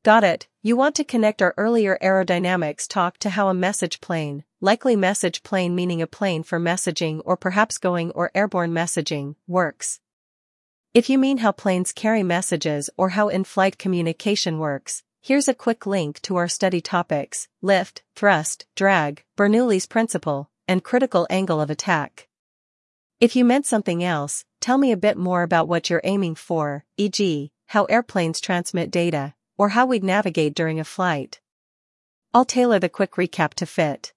Got it. You want to connect our earlier aerodynamics talk to how a message plane, likely message plane meaning a plane for messaging or perhaps going or airborne messaging, works. If you mean how planes carry messages or how in-flight communication works, here's a quick link to our study topics: lift, thrust, drag, Bernoulli's principle, and critical angle of attack. If you meant something else, tell me a bit more about what you're aiming for, e.g., how airplanes transmit data, or how we'd navigate during a flight. I'll tailor the quick recap to fit.